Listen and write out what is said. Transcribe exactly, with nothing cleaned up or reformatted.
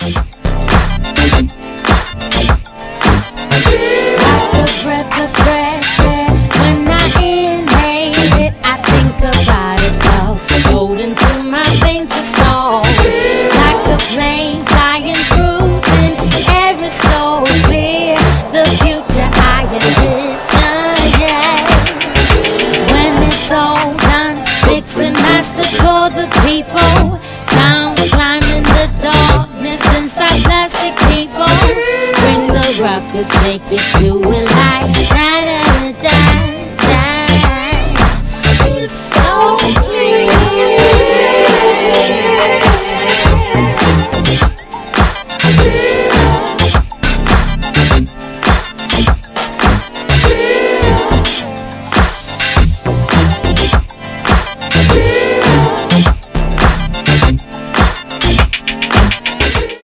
Like a breath of fresh air, when I inhale it, I think about its love floating through my veins of soul. Like a plane flying through thin air is so clear, the future I envision, yeah. When it's all done, Dixon Master told the people, sound climbing the darkness inside plastic people. Bring the ruckus, shake it to a light.